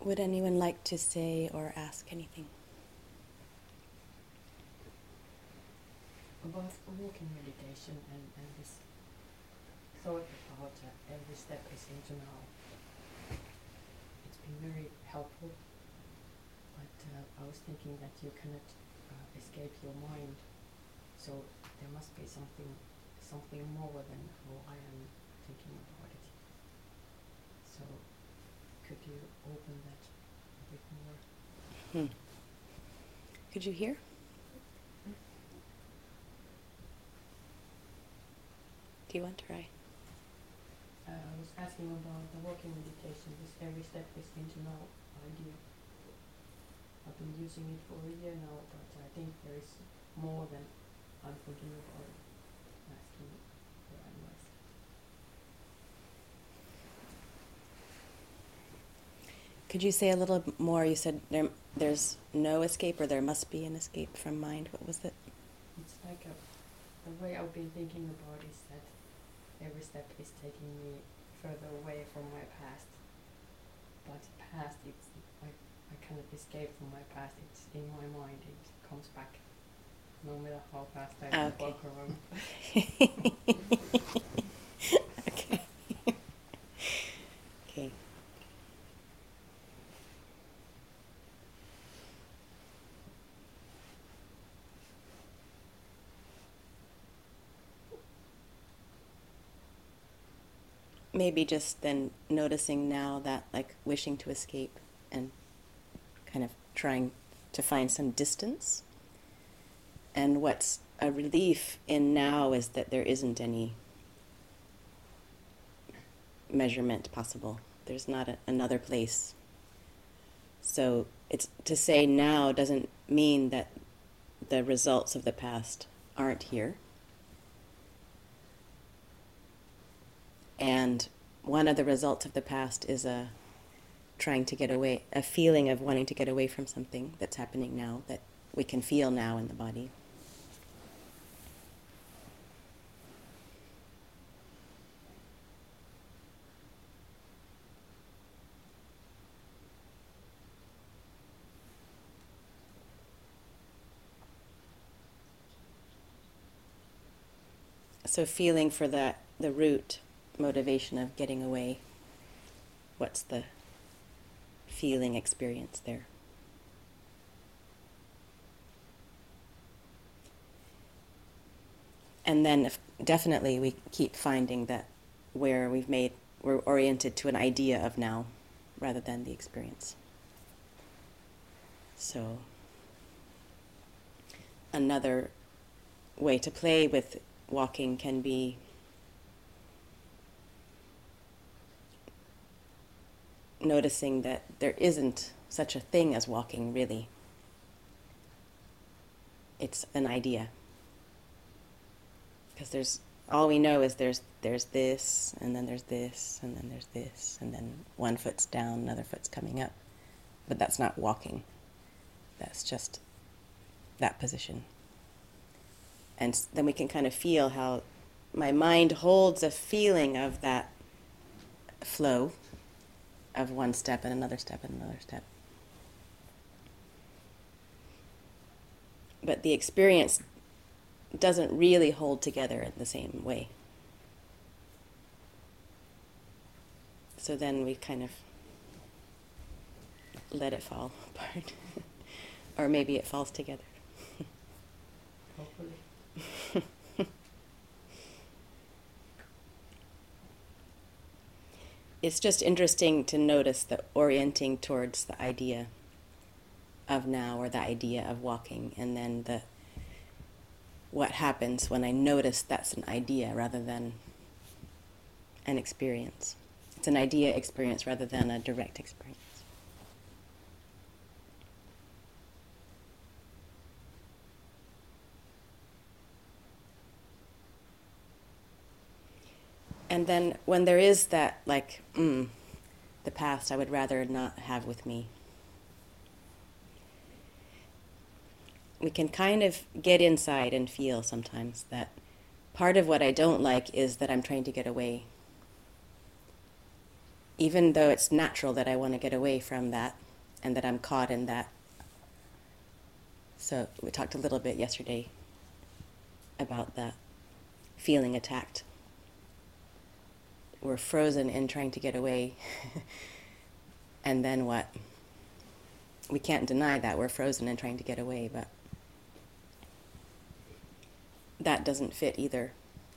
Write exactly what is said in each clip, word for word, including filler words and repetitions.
Would anyone like to say or ask anything? About walking meditation and, and this thought about uh, every step is into now. It's been very helpful, but uh, I was thinking that you cannot uh, escape your mind, so there must be something something more than how I am thinking about it. So could you open that a bit more? Hmm. Could you hear? Do you want to try? Uh, I was asking about the walking meditation, this every step is into now idea. I've been using it for a year now, but I think there is more than I'm thinking about it. Asking your advice. Could you say a little more? You said there, there's no escape, or there must be an escape from mind. What was it? It's like a, the way I've been thinking about is that every step is taking me further away from my past. But past, it's I, I cannot escape from my past. It's in my mind. It comes back, no matter how fast I Ah, okay. walk around. Okay. Okay. Maybe just then noticing now that, like, wishing to escape and kind of trying to find some distance. And what's a relief in now is that there isn't any measurement possible. There's not a, another place. So it's to say now doesn't mean that the results of the past aren't here. And one of the results of the past is a trying to get away, a feeling of wanting to get away from something that's happening now, that we can feel now in the body. So feeling for that, the root motivation of getting away. What's the feeling experience there? And then if definitely we keep finding that where we've made, we're oriented to an idea of now rather than the experience. So another way to play with walking can be noticing that there isn't such a thing as walking, really. It's an idea. Because there's, all we know is there's there's this, and then there's this, and then there's this, and then one foot's down, another foot's coming up. But that's not walking. That's just that position. And then we can kind of feel how my mind holds a feeling of that flow of one step and another step and another step. But the experience doesn't really hold together in the same way. So then we kind of let it fall apart. Or maybe it falls together. Hopefully. It's just interesting to notice the orienting towards the idea of now, or the idea of walking, and then the what happens when I notice that's an idea rather than an experience. It's an idea experience rather than a direct experience. And then when there is that, like, mm, the past I would rather not have with me, we can kind of get inside and feel sometimes that part of what I don't like is that I'm trying to get away. even though it's natural that I want to get away from that and that I'm caught in that. So we talked a little bit yesterday about that feeling attacked. We're frozen in trying to get away. And then what? We can't deny that we're frozen in trying to get away, but that doesn't fit either.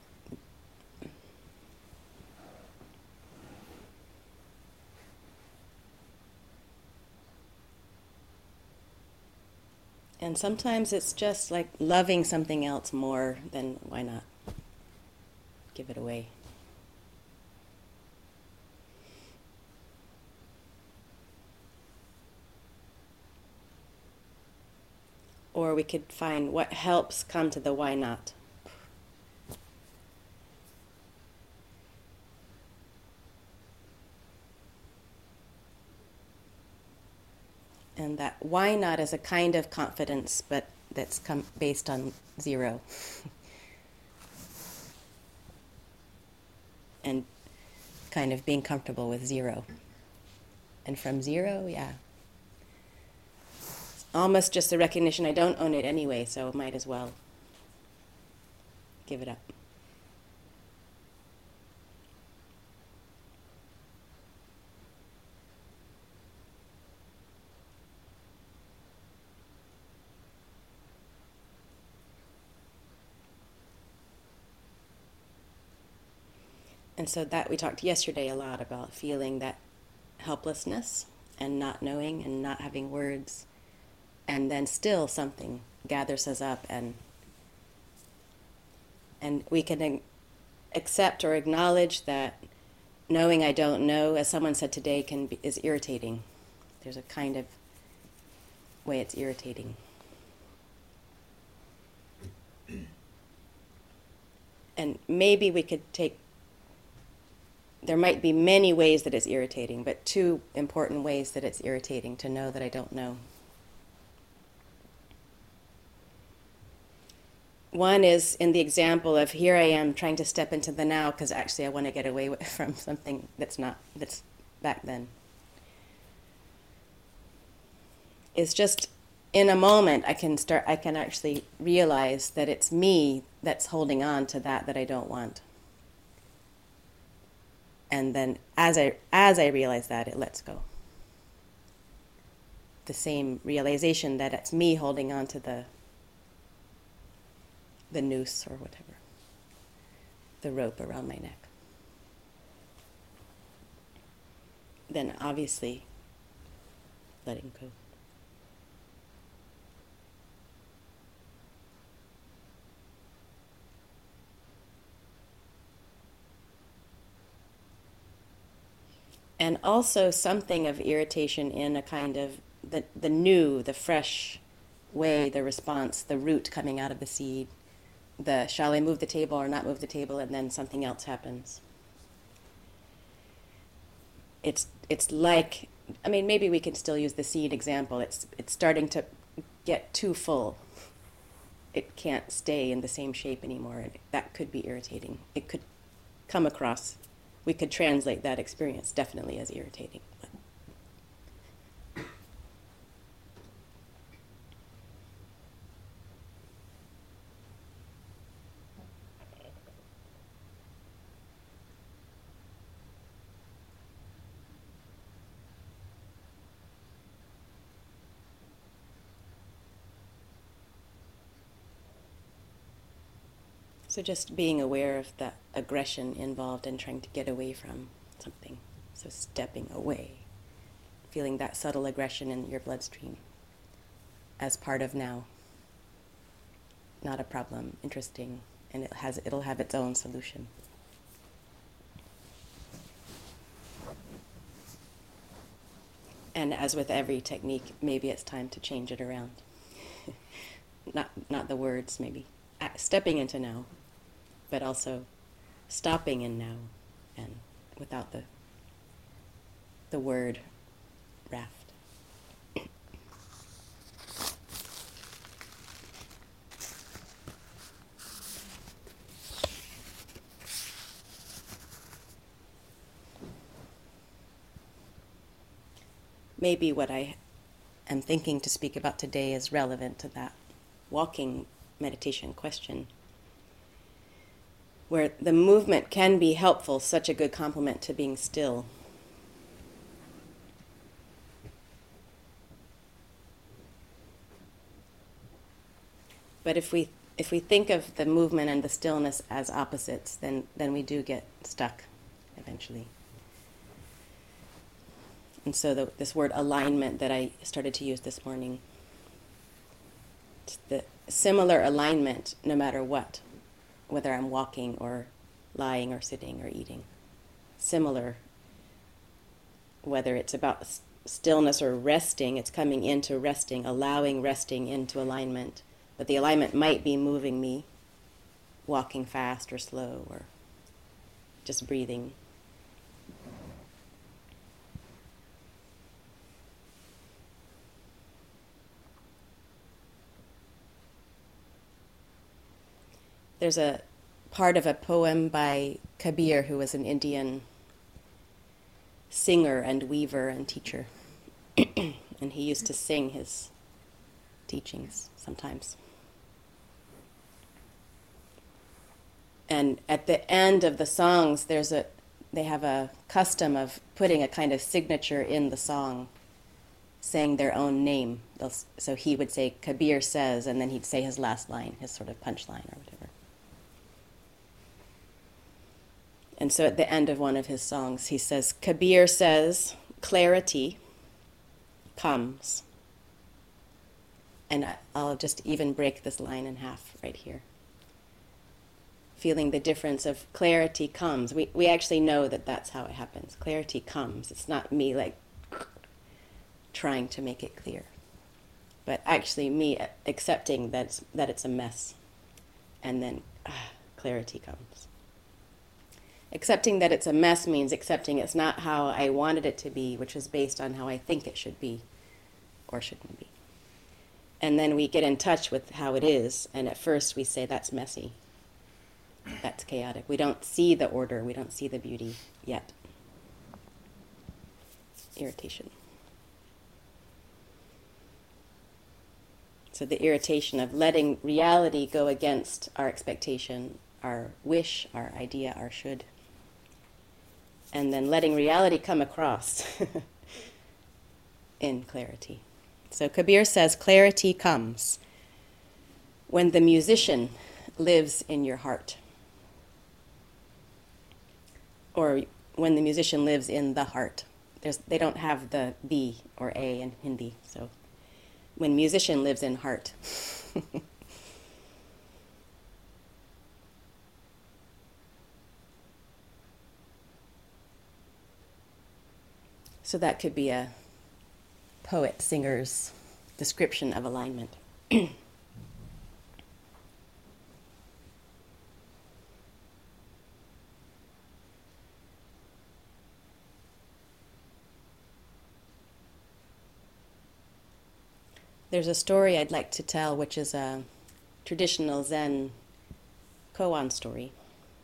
And sometimes it's just like loving something else more than why not give it away. Or we could find what helps come to the why not. And that why not is a kind of confidence, but that's come based on zero. And kind of being comfortable with zero. And from zero, yeah. It's almost just the recognition I don't own it anyway, so I might as well give it up. And so that we talked yesterday a lot about feeling that helplessness and not knowing and not having words, and then still something gathers us up, and and we can accept or acknowledge that knowing I don't know, as someone said today, can be, is irritating. There's a kind of way it's irritating. And maybe we could take, there might be many ways that it's irritating, but two important ways that it's irritating to know that I don't know. One is in the example of here I am trying to step into the now because actually I want to get away from something that's not, that's back then. It's just in a moment I can start, I can actually realize that it's me that's holding on to that that I don't want. And then as I as I realize that, it lets go. The same realization that it's me holding on to the the noose or whatever, the rope around my neck. Then obviously letting go. And also something of irritation in a kind of the, the new, the fresh way, the response, the root coming out of the seed, the shall I move the table or not move the table, and then something else happens. It's it's like, I mean, maybe we can still use the seed example. It's it's starting to get too full. It can't stay in the same shape anymore, and that could be irritating. It could come across, we could translate that experience definitely as irritating. So just being aware of the aggression involved in trying to get away from something. So stepping away, feeling that subtle aggression in your bloodstream as part of now. Not a problem, interesting, and it has it'll have its own solution. And as with every technique, maybe it's time to change it around. not not the words, maybe. Stepping into now, but also stopping in now, and without the the word raft. maybe what I am thinking to speak about today is relevant to that walking meditation question, where the movement can be helpful, such a good complement to being still. But if we if we think of the movement and the stillness as opposites, then, then we do get stuck eventually. And so the, this word alignment that I started to use this morning, it's the similar alignment no matter what, whether I'm walking or lying or sitting or eating. Similar, whether it's about stillness or resting, it's coming into resting, allowing resting into alignment. But the alignment might be moving me, walking fast or slow, or just breathing. There's a part of a poem by Kabir, who was an Indian singer and weaver and teacher. And he used to sing his teachings sometimes. And at the end of the songs, there's a they have a custom of putting a kind of signature in the song, saying their own name. They'll, so he would say, Kabir says, and then he'd say his last line, his sort of punchline or whatever. And so at the end of one of his songs, he says, Kabir says, clarity comes. And I'll just even break this line in half right here. Feeling the difference of clarity comes. We we actually know that that's how it happens. Clarity comes. It's not me like trying to make it clear, but actually me accepting that it's, that it's a mess, and then ah, clarity comes. Accepting that it's a mess means accepting it's not how I wanted it to be, which is based on how I think it should be or shouldn't be. And then we get in touch with how it is, and at first we say that's messy. That's chaotic. We don't see the order. We don't see the beauty yet. Irritation. So the irritation of letting reality go against our expectation, our wish, our idea, our should. And then letting reality come across in clarity. So Kabir says, clarity comes when the musician lives in your heart. Or when the musician lives in the heart. There's, they don't have the B or A in Hindi, so when musician lives in heart. So that could be a poet, singer's description of alignment. There's a story I'd like to tell, which is a traditional Zen koan story.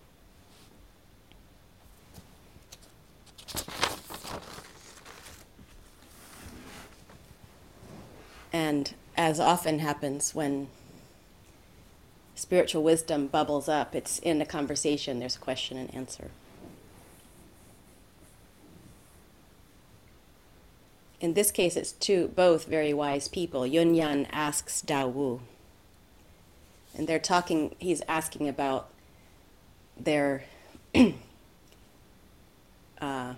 And as often happens when spiritual wisdom bubbles up, it's in a conversation, there's a question and answer. In this case, it's two, both very wise people. Yun Yan asks Dao Wu. And they're talking, he's asking about their uh,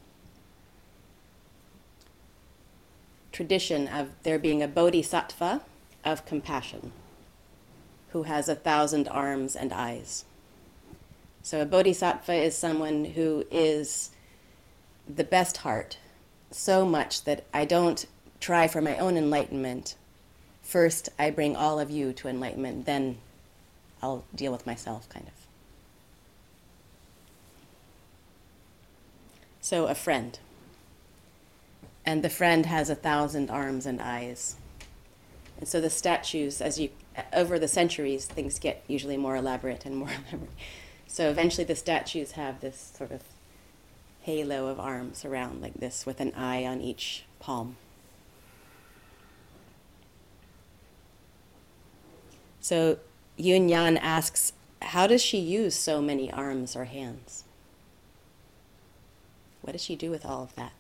tradition of there being a bodhisattva of compassion who has a thousand arms and eyes. So a bodhisattva is someone who is the best heart, so much that I don't try for my own enlightenment. First, I bring all of you to enlightenment, then I'll deal with myself, kind of. So a friend. And the friend has a thousand arms and eyes. And so the statues, as you, over the centuries, things get usually more elaborate and more elaborate. So eventually the statues have this sort of halo of arms around like this with an eye on each palm. So Yun Yan asks, how does she use so many arms or hands? What does she do with all of that?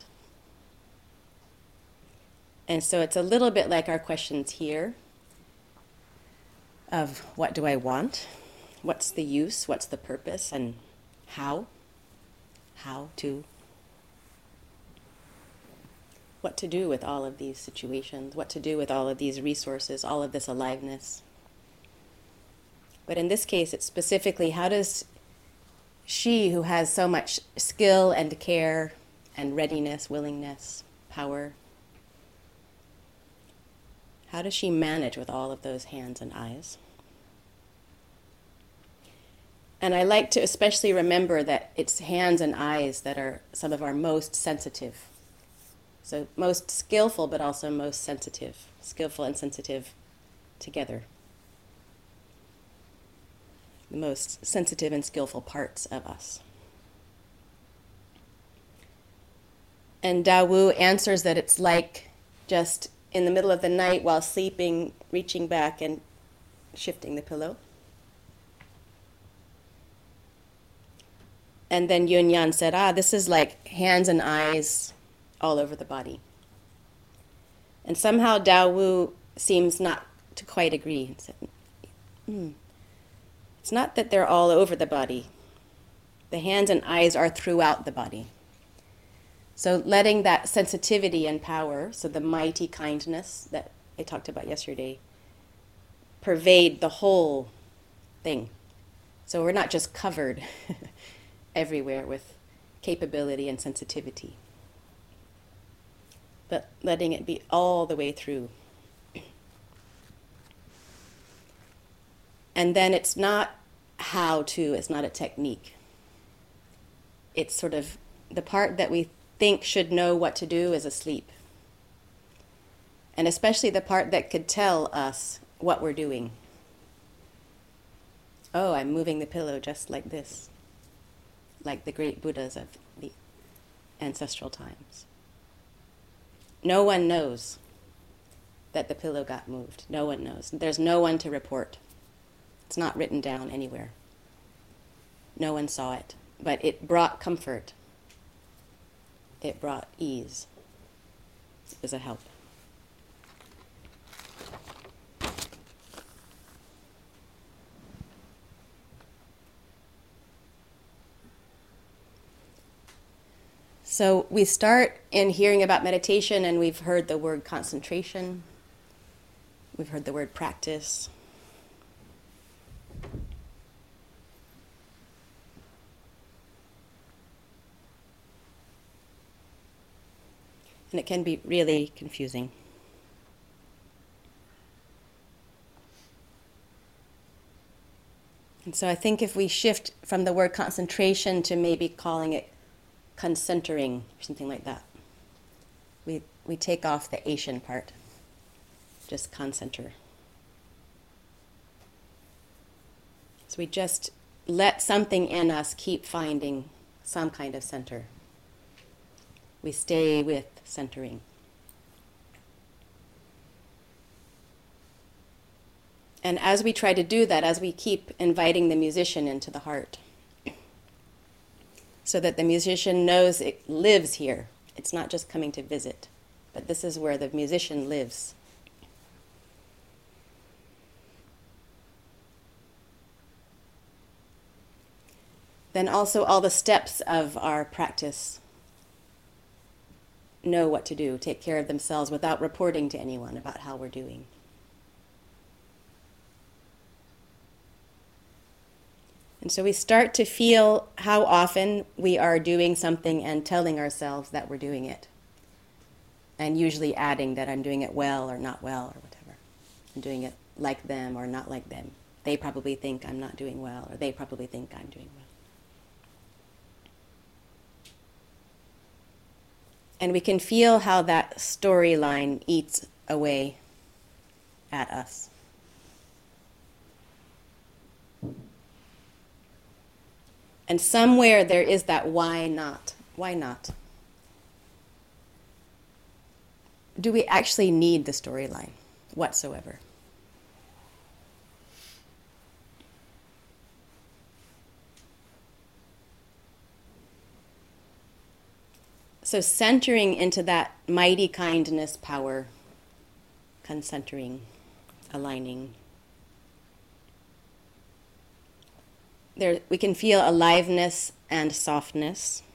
And so it's a little bit like our questions here of what do I want? What's the use? What's the purpose? And how? How to? What to do with all of these situations? What to do with all of these resources, all of this aliveness? But in this case, it's specifically how does she, who has so much skill and care and readiness, willingness, power, how does she manage with all of those hands and eyes? And I like to especially remember that it's hands and eyes that are some of our most sensitive. So most skillful, but also most sensitive. Skillful and sensitive together. The most sensitive and skillful parts of us. And Dao Wu answers that it's like just in the middle of the night while sleeping, reaching back and shifting the pillow. And then Yun Yan said, ah, this is like hands and eyes all over the body. And somehow Dao Wu seems not to quite agree. He said, hmm. It's not that they're all over the body. The hands and eyes are throughout the body. So letting that sensitivity and power, so the mighty kindness that I talked about yesterday, pervade the whole thing. So we're not just covered everywhere with capability and sensitivity, but letting it be all the way through. And then it's not how to, it's not a technique. It's sort of the part that we think should know what to do is asleep. And especially the part that could tell us what we're doing. Oh, I'm moving the pillow just like this, like the great Buddhas of the ancestral times. No one knows that the pillow got moved. No one knows. There's no one to report. It's not written down anywhere. No one saw it, but it brought comfort. It brought ease. It was a help. So we start in hearing about meditation, and we've heard the word concentration. We've heard the word practice. And it can be really confusing. And so I think if we shift from the word concentration to maybe calling it concentering, or something like that, we we take off the Asian part, just concenter. So we just let something in us keep finding some kind of center. We stay with centering. And as we try to do that, as we keep inviting the musician into the heart, so that the musician knows it lives here. It's not just coming to visit, but this is where the musician lives. Then also all the steps of our practice know what to do, take care of themselves without reporting to anyone about how we're doing. And so we start to feel how often we are doing something and telling ourselves that we're doing it. And usually adding that I'm doing it well or not well or whatever. I'm doing it like them or not like them. They probably think I'm not doing well, or they probably think I'm doing well. And we can feel how that storyline eats away at us. And somewhere there is that why not Why not? Do we actually need the storyline whatsoever? So centering into that mighty kindness power, concentering, aligning. There, we can feel aliveness and softness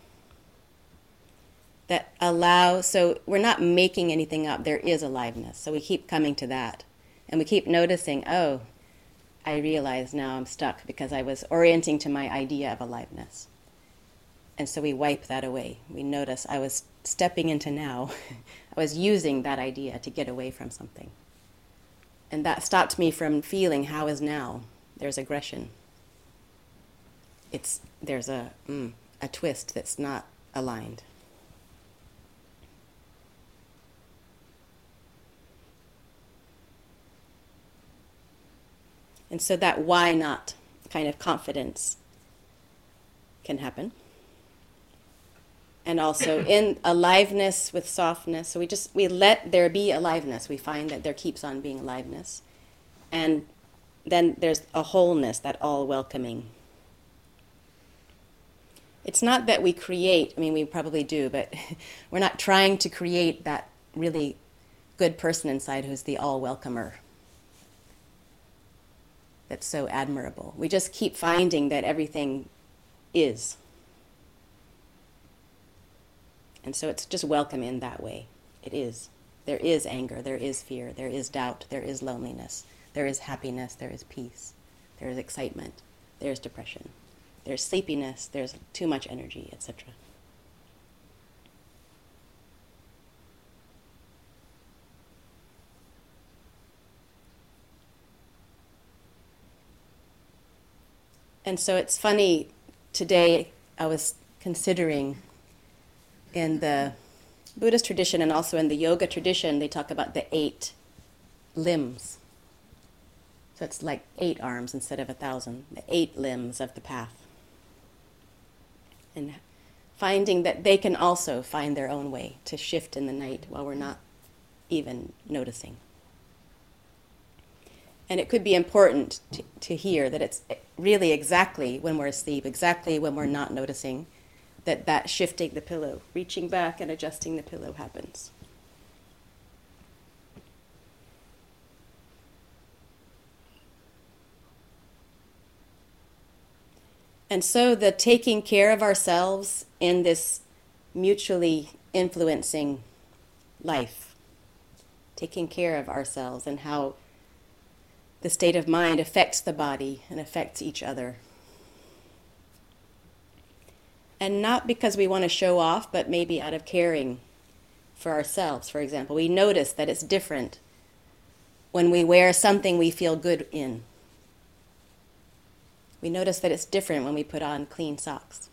that allow, so we're not making anything up, there is aliveness. So we keep coming to that. And we keep noticing, oh, I realize now I'm stuck because I was orienting to my idea of aliveness. And so we wipe that away. We notice I was stepping into now. I was using that idea to get away from something. And that stopped me from feeling how is now. There's aggression. It's there's a mm, a twist that's not aligned. And so that why not kind of confidence can happen. And also in aliveness with softness. So we just, we let there be aliveness. We find that there keeps on being aliveness. And then there's a wholeness, that all welcoming. It's not that we create, I mean, we probably do, but we're not trying to create that really good person inside who's the all welcomer. That's so admirable. We just keep finding that everything is. And so it's just welcome in that way. It is. There is anger, there is fear, there is doubt, there is loneliness, there is happiness, there is peace, there is excitement, there is depression, there's sleepiness, there's too much energy, et cetera. And so it's funny, today I was considering in the Buddhist tradition and also in the yoga tradition, they talk about the eight limbs. So it's like eight arms instead of a thousand, the eight limbs of the path. And finding that they can also find their own way to shift in the night while we're not even noticing. And it could be important to, to hear that it's really exactly when we're asleep, exactly when we're not noticing, that that shifting the pillow, reaching back and adjusting the pillow happens. And so the taking care of ourselves in this mutually influencing life, taking care of ourselves and how the state of mind affects the body and affects each other. And not because we want to show off, but maybe out of caring for ourselves, for example. We notice that it's different when we wear something we feel good in. We notice that it's different when we put on clean socks.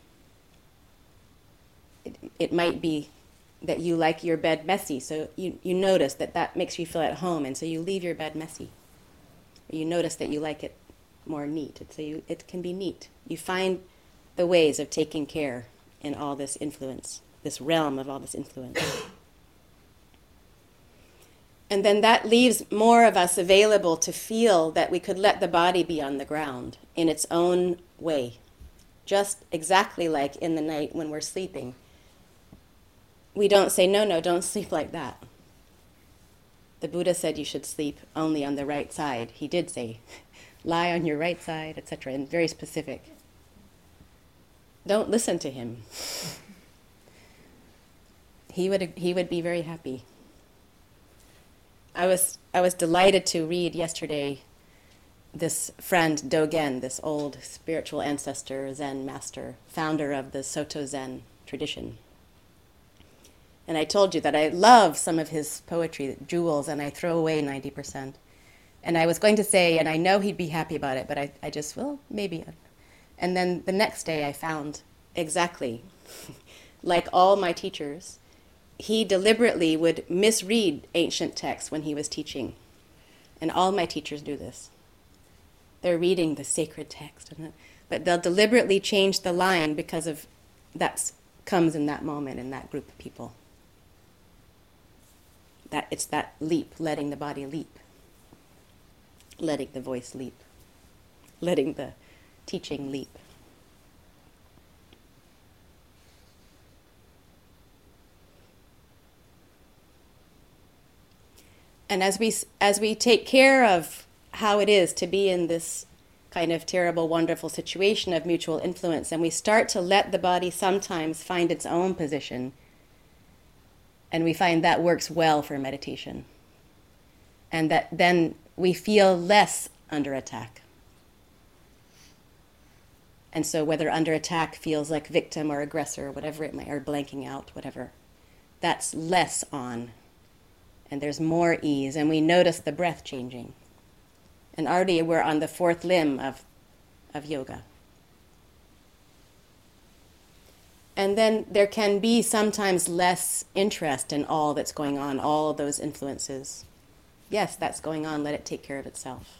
It, it might be that you like your bed messy, so you, you notice that that makes you feel at home, and so you leave your bed messy. Or you notice that you like it more neat, and so you, it can be neat. You find the ways of taking care in all this influence, this realm of all this influence. And then that leaves more of us available to feel that we could let the body be on the ground in its own way, just exactly like in the night when we're sleeping. We don't say, no, no, don't sleep like that. The Buddha said you should sleep only on the right side. He did say, lie on your right side, et cetera, and very specific. Don't listen to him. He would he would be very happy. I was I was delighted to read yesterday this friend Dogen, this old spiritual ancestor, Zen master, founder of the Soto Zen tradition. And I told you that I love some of his poetry, jewels, and I throw away ninety percent. And I was going to say, and I know he'd be happy about it, but I, I just, well, maybe. And then the next day I found exactly, like all my teachers, he deliberately would misread ancient texts when he was teaching. And all my teachers do this. They're reading the sacred text, but they'll deliberately change the line because of that's comes in that moment in that group of people. That it's that leap, letting the body leap, letting the voice leap, letting the teaching leap. And as we as we take care of how it is to be in this kind of terrible, wonderful situation of mutual influence, and we start to let the body sometimes find its own position, and we find that works well for meditation, and that then we feel less under attack. And so whether under attack feels like victim or aggressor, whatever it might, or blanking out, whatever, that's less on. And there's more ease, and we notice the breath changing. And already we're on the fourth limb of, of yoga. And then there can be sometimes less interest in all that's going on, all of those influences. Yes, that's going on, let it take care of itself.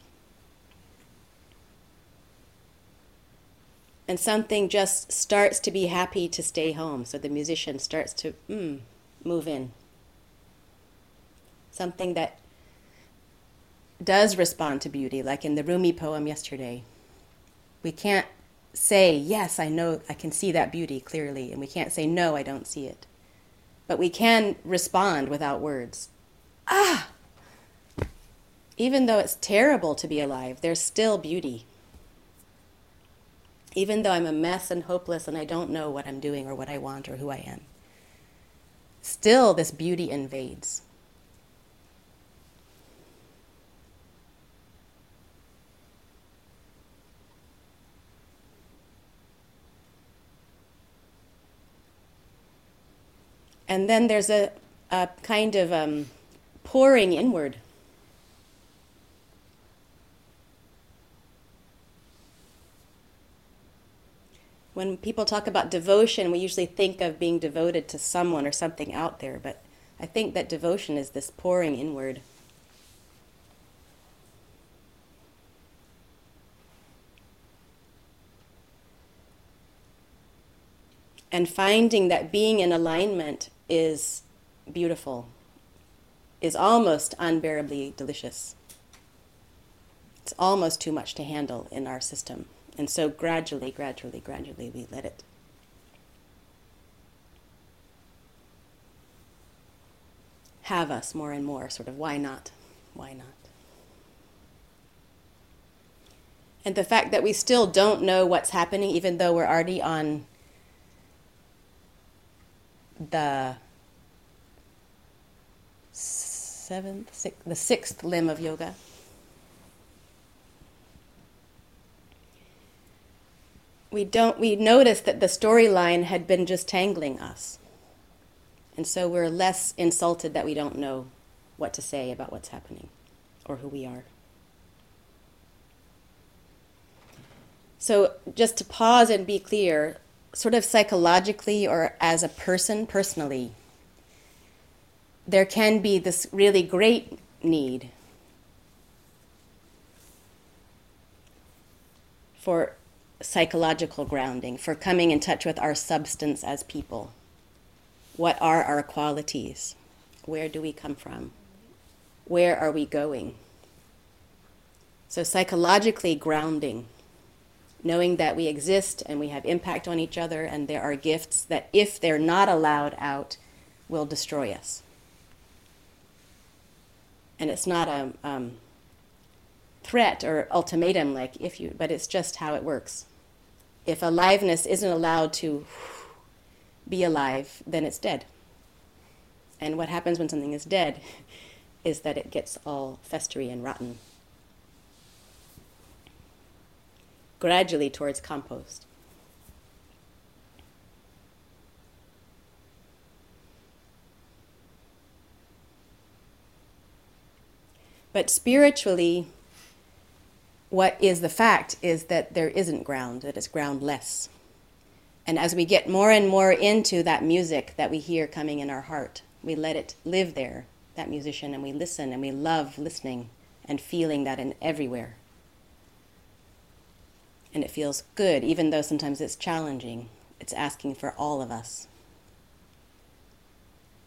And something just starts to be happy to stay home, so the musician starts to mm, move in. Something that does respond to beauty, like in the Rumi poem yesterday. We can't say, yes, I know, I can see that beauty clearly, and we can't say, no, I don't see it. But we can respond without words. Ah! Even though it's terrible to be alive, there's still beauty. Even though I'm a mess and hopeless and I don't know what I'm doing or what I want or who I am, still this beauty invades. And then there's a, a kind of um, pouring inward. When people talk about devotion, we usually think of being devoted to someone or something out there, but I think that devotion is this pouring inward. And finding that being in alignment is beautiful, is almost unbearably delicious. It's almost too much to handle in our system. And so gradually, gradually, gradually we let it. Have us more and more, sort of, why not? Why not? And the fact that we still don't know what's happening, even though we're already on the seventh, sixth, the sixth limb of yoga. We don't, we notice that the storyline had been just tangling us. And so we're less insulted that we don't know what to say about what's happening or who we are. So just to pause and be clear, sort of psychologically or as a person, personally, there can be this really great need for psychological grounding, for coming in touch with our substance as people. What are our qualities? Where do we come from? Where are we going? So psychologically grounding, knowing that we exist and we have impact on each other and there are gifts that if they're not allowed out will destroy us. And it's not a um, threat or ultimatum like if you, but it's just how it works. If aliveness isn't allowed to be alive, then it's dead. And what happens when something is dead is that it gets all festery and rotten. Gradually towards compost. But spiritually, what is the fact is that there isn't ground, that it's groundless. And as we get more and more into that music that we hear coming in our heart, we let it live there, that musician, and we listen, and we love listening and feeling that in everywhere. And it feels good, even though sometimes it's challenging. It's asking for all of us.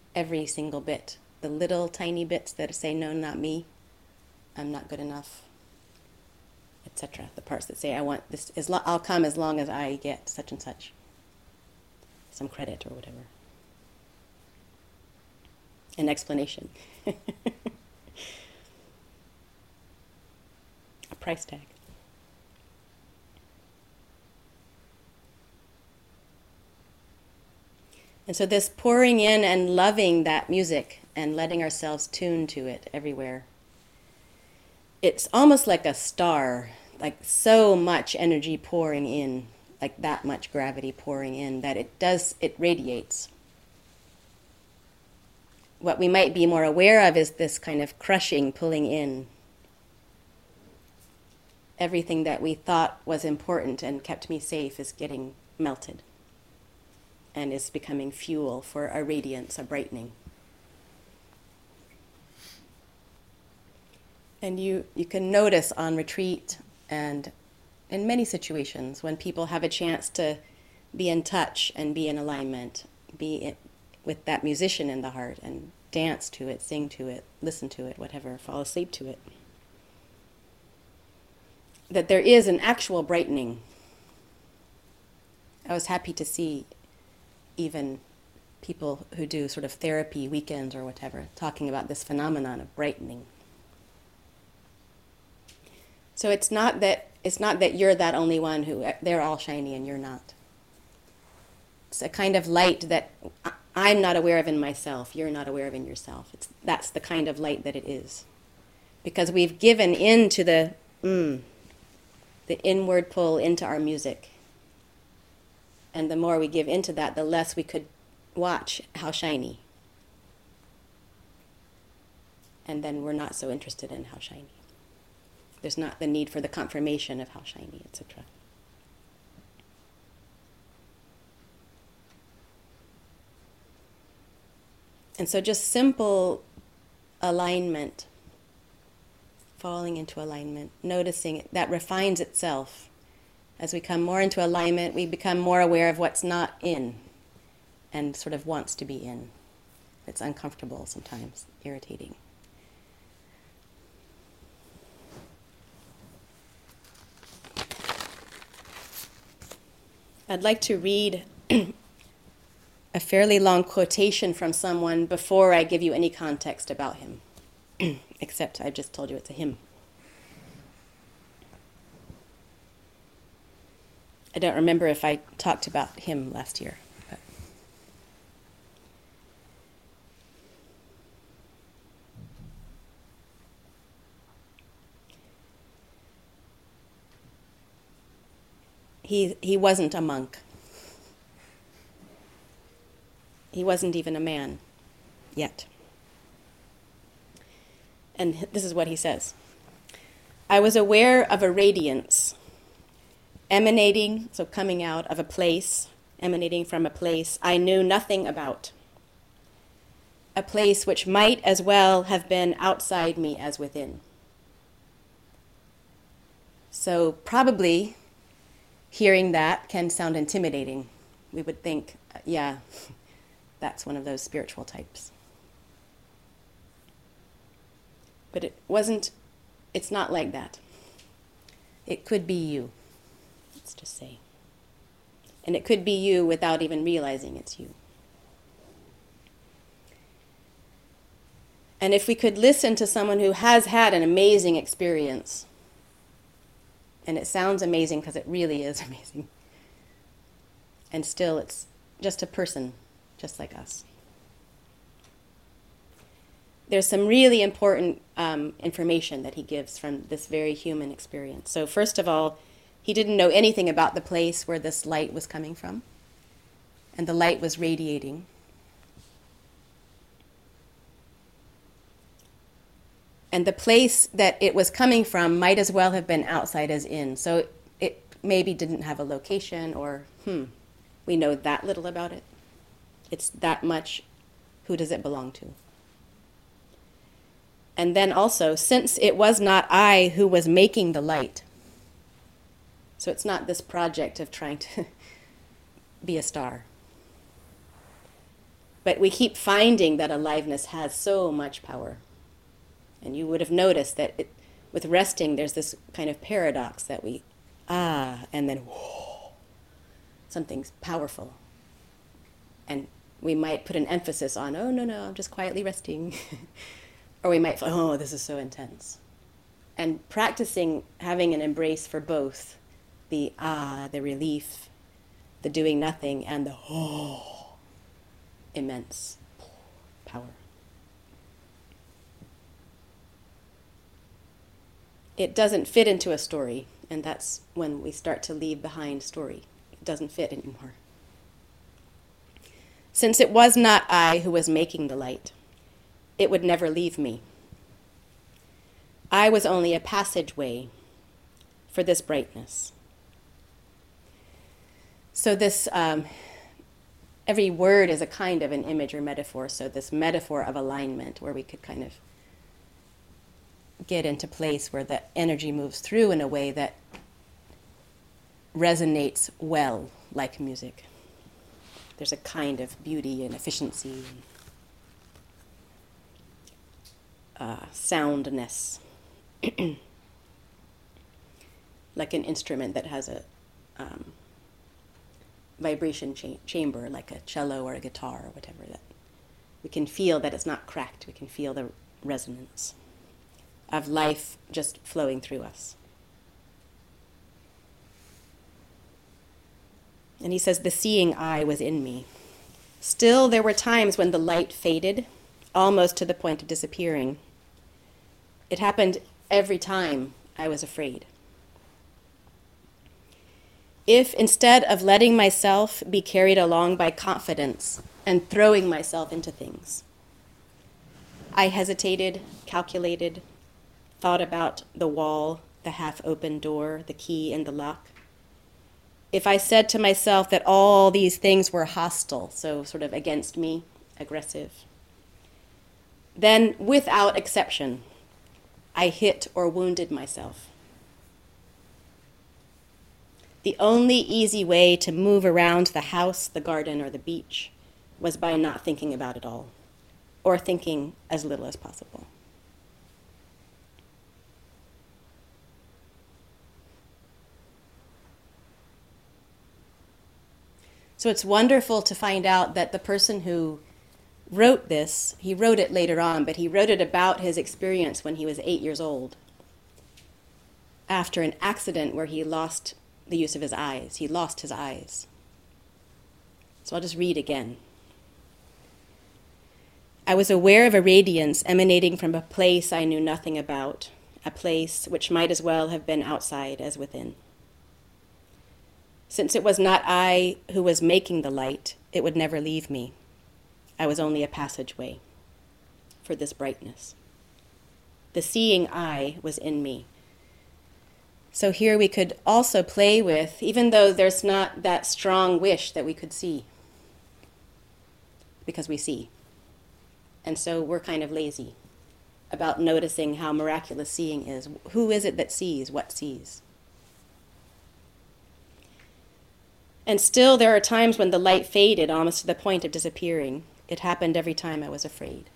every single bit. The little tiny bits that say, no, not me, I'm not good enough, et cetera. The parts that say, I want this, as lo- I'll come as long as I get such and such, some credit or whatever. An explanation. A price tag. And so this pouring in and loving that music and letting ourselves tune to it everywhere, it's almost like a star, like so much energy pouring in, like that much gravity pouring in, that it does, it radiates. What we might be more aware of is this kind of crushing, pulling in. Everything that we thought was important and kept me safe is getting melted and is becoming fuel for a radiance, a brightening. And you, you can notice on retreat and in many situations when people have a chance to be in touch and be in alignment, be in, with that musician in the heart and dance to it, sing to it, listen to it, whatever, fall asleep to it, that there is an actual brightening. I was happy to see even people who do sort of therapy weekends or whatever talking about this phenomenon of brightening. So it's not that it's not that you're that only one who they're all shiny and you're not. It's a kind of light that I'm not aware of in myself, you're not aware of in yourself. It's that's the kind of light that it is. Because we've given in to the mm, the inward pull into our music. And the more we give into that, the less we could watch how shiny. And then we're not so interested in how shiny. There's not the need for the confirmation of how shiny, et cetera. And so just simple alignment, falling into alignment, noticing it, that refines itself. As we come more into alignment, we become more aware of what's not in and sort of wants to be in. It's uncomfortable sometimes, irritating. I'd like to read a fairly long quotation from someone before I give you any context about him, except I've just told you it's a hymn. I don't remember if I talked about him last year. But. He, he wasn't a monk. He wasn't even a man yet. And this is what he says. I was aware of a radiance emanating, so coming out of a place, emanating from a place I knew nothing about. A place which might as well have been outside me as within. So probably hearing that can sound intimidating. We would think, yeah, that's one of those spiritual types. But it wasn't, it's not like that. It could be you, let's just say. And it could be you without even realizing it's you. And if we could listen to someone who has had an amazing experience, and it sounds amazing because it really is amazing, and still it's just a person, just like us. There's some really important um, information that he gives from this very human experience. So first of all, he didn't know anything about the place where this light was coming from, and the light was radiating. And the place that it was coming from might as well have been outside as in. So it maybe didn't have a location, or, hmm, we know that little about it. It's that much, who does it belong to? And then also, since it was not I who was making the light, so it's not this project of trying to be a star, But we keep finding that aliveness has so much power. And you would have noticed that it, with resting, there's this kind of paradox that we, ah, and then, whoa, something's powerful. And we might put an emphasis on, oh, no, no, I'm just quietly resting. Or we might, oh, this is so intense. And practicing having an embrace for both, the ah, the relief, the doing nothing, and the oh, immense power. It doesn't fit into a story, and that's when we start to leave behind story. It doesn't fit anymore. Since it was not I who was making the light, it would never leave me. I was only a passageway for this brightness. So this, um, every word is a kind of an image or metaphor, so this metaphor of alignment where we could kind of get into place where the energy moves through in a way that resonates well like music. There's a kind of beauty and efficiency, and, uh, soundness, like an instrument that has a um, vibration cha- chamber, like a cello or a guitar or whatever. That we can feel that it's not cracked. We can feel the resonance of life just flowing through us. And he says, the seeing eye was in me. Still, there were times when the light faded, almost to the point of disappearing. It happened every time I was afraid. If instead of letting myself be carried along by confidence and throwing myself into things, I hesitated, calculated, thought about the wall, the half-open door, the key in the lock, if I said to myself that all these things were hostile, so sort of against me, aggressive, then without exception, I hit or wounded myself. The only easy way to move around the house, the garden, or the beach was by not thinking about it all, or thinking as little as possible. So it's wonderful to find out that the person who wrote this, he wrote it later on, but he wrote it about his experience when he was eight years old, after an accident where he lost the use of his eyes. He lost his eyes. So I'll just read again. I was aware of a radiance emanating from a place I knew nothing about, a place which might as well have been outside as within. Since it was not I who was making the light, it would never leave me. I was only a passageway for this brightness. The seeing eye was in me. So here we could also play with, even though there's not that strong wish that we could see, because we see. And so we're kind of lazy about noticing how miraculous seeing is. Who is it that sees what sees? And still there are times when the light faded almost to the point of disappearing. It happened every time I was afraid.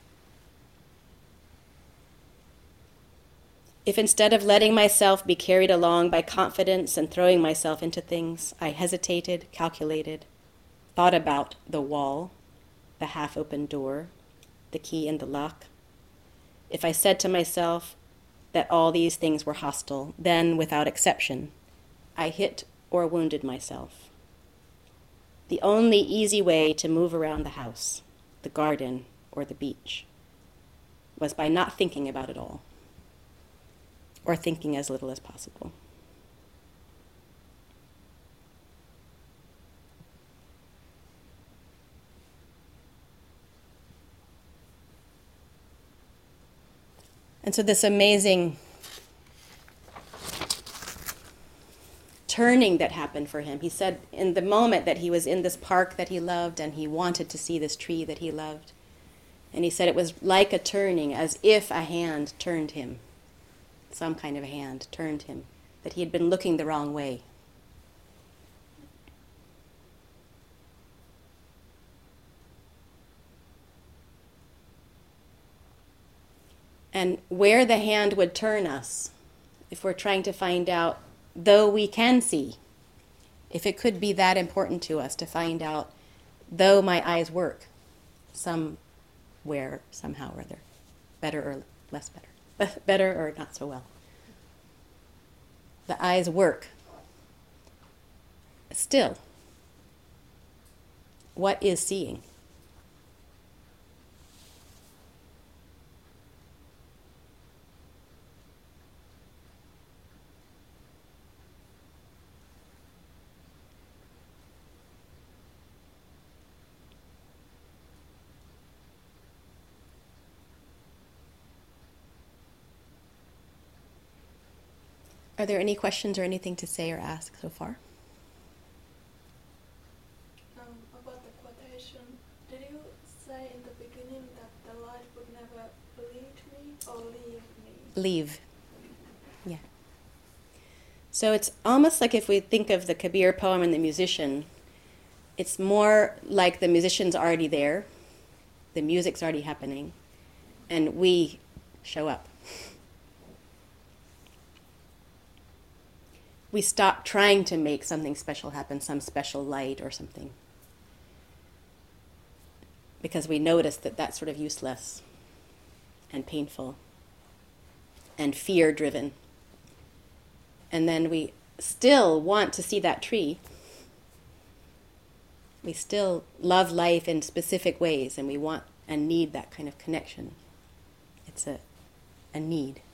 If instead of letting myself be carried along by confidence and throwing myself into things, I hesitated, calculated, thought about the wall, the half-open door, the key in the lock, if I said to myself that all these things were hostile, then, without exception, I hit or wounded myself. The only easy way to move around the house, the garden, or the beach was by not thinking about it all, or thinking as little as possible. And so this amazing turning that happened for him. He said in the moment that he was in this park that he loved and he wanted to see this tree that he loved, and he said it was like a turning, as if a hand turned him, some kind of a hand turned him, that he had been looking the wrong way. And where the hand would turn us, if we're trying to find out, though we can see, if it could be that important to us to find out, though my eyes work somewhere, somehow or other, better or less better, better or not so well. The eyes work. Still, what is seeing? Are there any questions or anything to say or ask so far? Um, about the quotation, did you say in the beginning that the light would never lead me or leave me? Leave. Yeah. So it's almost like if we think of the Kabir poem and the musician, it's more like the musician's already there, the music's already happening, and we show up. We stop trying to make something special happen, some special light or something, because we notice that that's sort of useless and painful and fear-driven. And then we still want to see that tree. We still love life in specific ways, and we want and need that kind of connection. It's a, a need,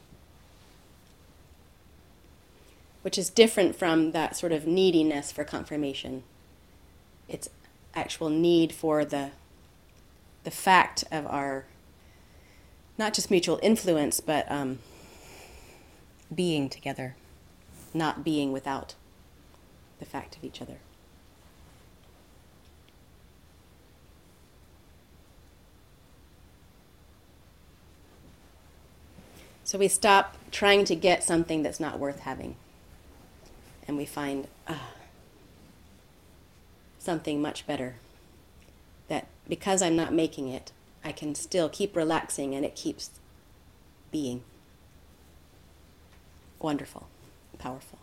which is different from that sort of neediness for confirmation. It's actual need for the, the fact of our, not just mutual influence, but um, being together, not being without the fact of each other. So we stop trying to get something that's not worth having. And we find ah, something much better. That because I'm not making it, I can still keep relaxing and it keeps being wonderful, powerful.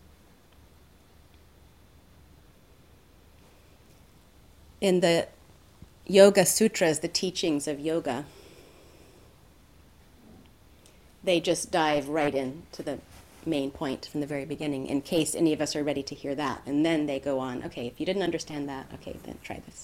In the Yoga Sutras, the teachings of yoga, they just dive right into the main point from the very beginning, in case any of us are ready to hear that. And then they go on, okay, if you didn't understand that, okay, then try this.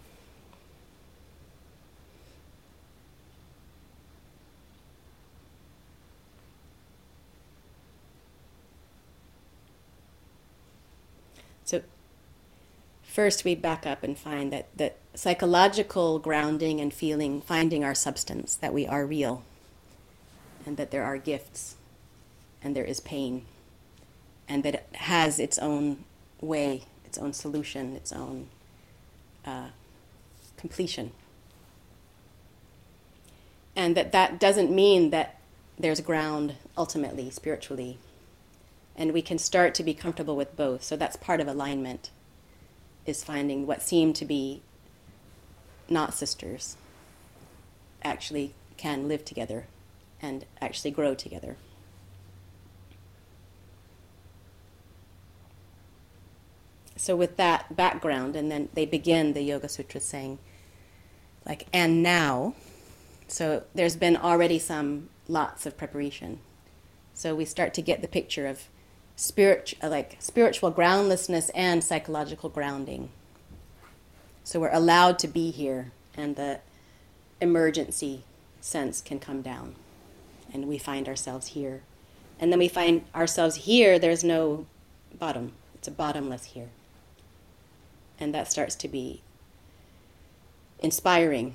So first we back up and find that, that psychological grounding and feeling, finding our substance, that we are real, and that there are gifts, and there is pain, and that it has its own way, its own solution, its own uh, completion. And that that doesn't mean that there's ground ultimately, spiritually. And we can start to be comfortable with both. So that's part of alignment, is finding what seem to be not sisters actually can live together and actually grow together. So with that background, and then they begin the Yoga Sutras saying, like, and now, so there's been already some lots of preparation. So we start to get the picture of spirit, like spiritual groundlessness and psychological grounding. So we're allowed to be here, and the emergency sense can come down, and we find ourselves here. And then we find ourselves here, there's no bottom. It's a bottomless here. And that starts to be inspiring.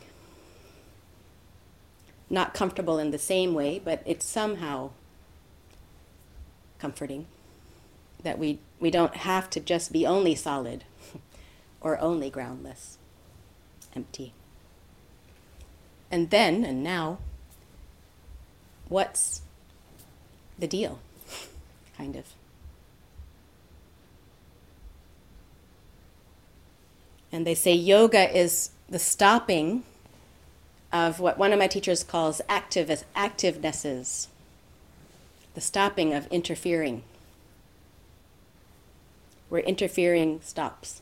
Not comfortable in the same way, but it's somehow comforting that we, we don't have to just be only solid or only groundless, empty. And then, and now, what's the deal, kind of? And they say yoga is the stopping of what one of my teachers calls active activenesses, the stopping of interfering, where interfering stops.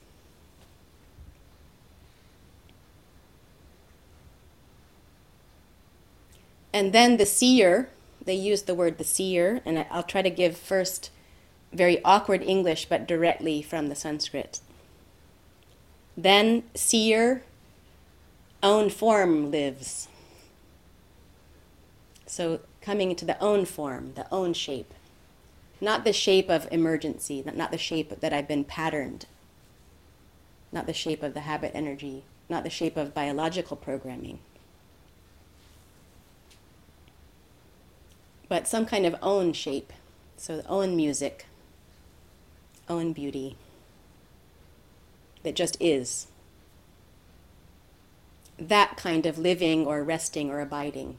And then the seer, they use the word the seer, and I'll try to give first very awkward English, but directly from the Sanskrit. Then seer, own form lives. So coming into the own form, the own shape. Not the shape of emergency, not the shape that I've been patterned. Not the shape of the habit energy, not the shape of biological programming. But some kind of own shape, so own music, own beauty, that just is. That kind of living or resting or abiding.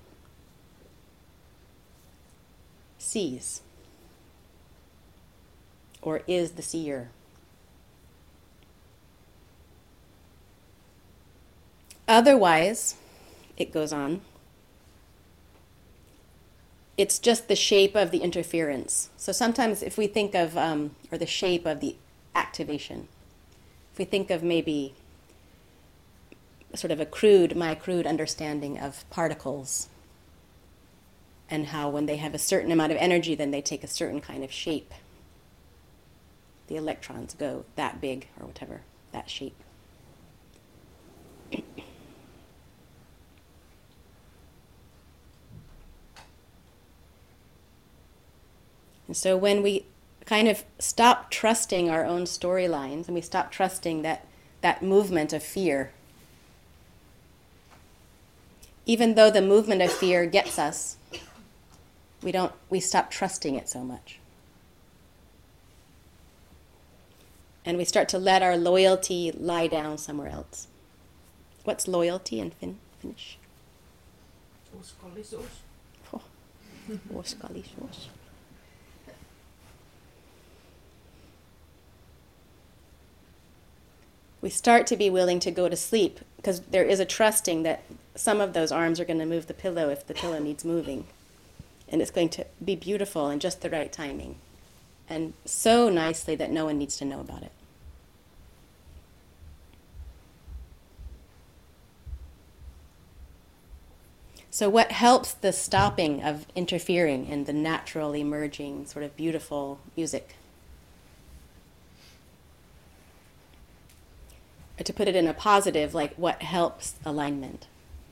Sees, or is the seer. Otherwise, it goes on, it's just the shape of the interference. So sometimes if we think of, um, or the shape of the activation, if we think of maybe sort of a crude, my crude understanding of particles, and how when they have a certain amount of energy, then they take a certain kind of shape. The electrons go that big, or whatever, that shape. And so when we kind of stop trusting our own storylines, and we stop trusting that, that movement of fear, even though the movement of fear gets us, we don't, we stop trusting it so much. And we start to let our loyalty lie down somewhere else. What's loyalty in Fin- Finnish? Uskollisuus. Oh, uskollisuus. We start to be willing to go to sleep because there is a trusting that some of those arms are going to move the pillow if the pillow needs moving. And it's going to be beautiful in just the right timing. And so nicely that no one needs to know about it. So what helps the stopping of interfering in the natural, emerging, sort of beautiful music? Or to put it in a positive, like what helps alignment?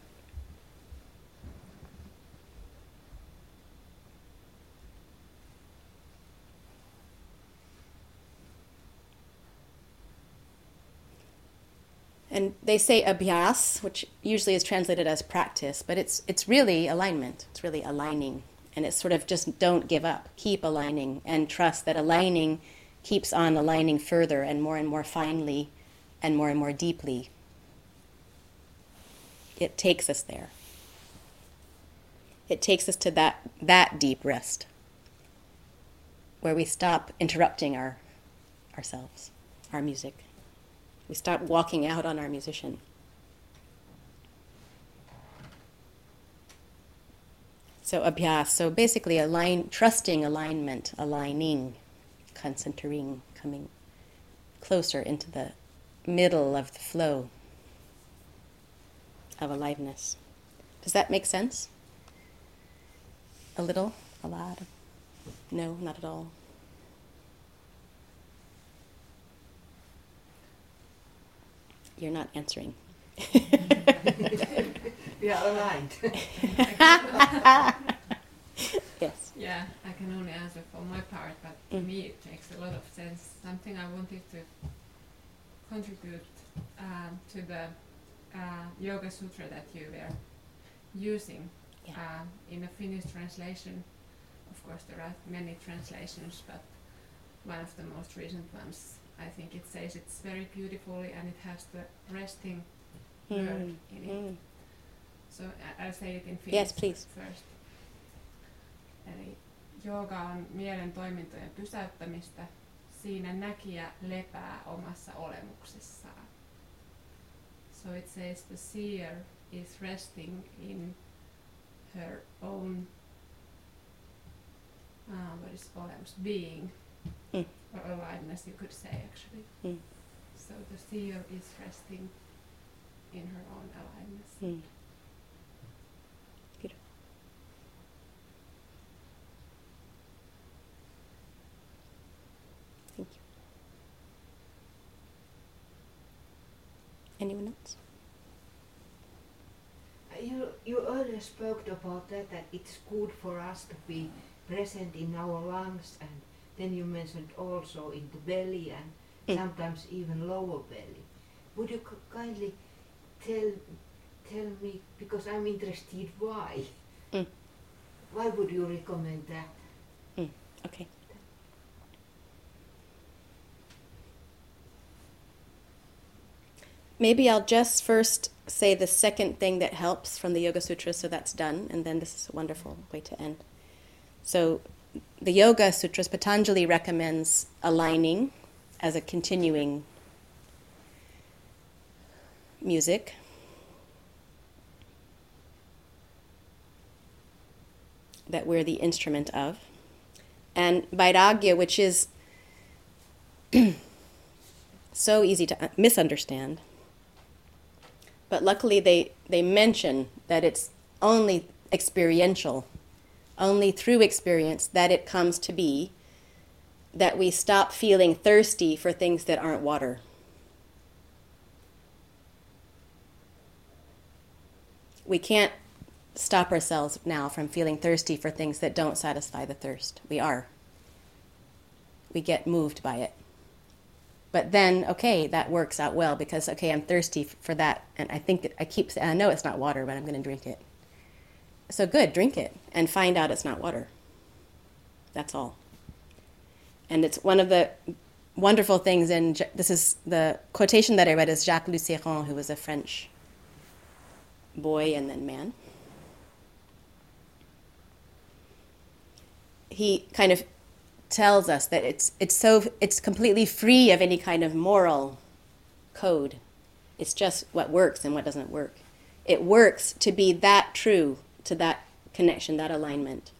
And they say abhyas, which usually is translated as practice, but it's it's really alignment. It's really aligning. And it's sort of just don't give up. Keep aligning and trust that aligning keeps on aligning further and more and more finely and more and more deeply. It takes us there. It takes us to that, that deep rest where we stop interrupting our ourselves, our music. We stop walking out on our musician. So abhyas, so basically align, trusting alignment, aligning, concentering, coming closer into the middle of the flow of aliveness. Does that make sense? A little? A lot? No, not at all. You're not answering. We are aligned. Yes. Yeah, I can only answer for my part, but to Mm. me it makes a lot of sense. Something I wanted to contribute um, to the uh, Yoga Sutra that you were using Yeah. uh, in a Finnish translation. Of course, there are many translations, but one of the most recent ones, I think it says it's very beautifully and it has the resting word Mm. in it. Mm. So I- I'll say it in Finnish Yes, please. first. Eli jooga on mielen toimintojen pysäyttämistä. Siinä näkijä lepää omassa olemuksessaan. So it says the seer is resting in her own, uh, what is olemus, being, Mm. or aliveness, you could say actually. Mm. So the seer is resting in her own aliveness. Mm. Beautiful. Thank you. Anyone else? You, you earlier spoke about that, that it's good for us to be present in our lungs, and then you mentioned also in the belly and Mm. sometimes even lower belly. Would you k- kindly tell tell me, because I'm interested why? Mm. Why would you recommend that? Okay. Maybe I'll just first say the second thing that helps from the Yoga Sutra, so that's done, and then this is a wonderful way to end. So the Yoga Sutras, Patanjali recommends aligning as a continuing music. That we're the instrument of. And Vairagya, which is so easy to misunderstand. But luckily they, they mention that it's only experiential, only through experience that it comes to be, that we stop feeling thirsty for things that aren't water. We can't stop ourselves now from feeling thirsty for things that don't satisfy the thirst. We are. We get moved by it. But then, okay, that works out well because, okay, I'm thirsty f- for that. And I think that I keep saying, I know it's not water, but I'm going to drink it. So good, drink it and find out it's not water. That's all. And it's one of the wonderful things in, Ja- this is the quotation that I read is Jacques Lucéron, who was a French boy and then man. He kind of tells us that it's it's so it's completely free of any kind of moral code. It's just what works and what doesn't work. It works to be that true to that connection, that alignment.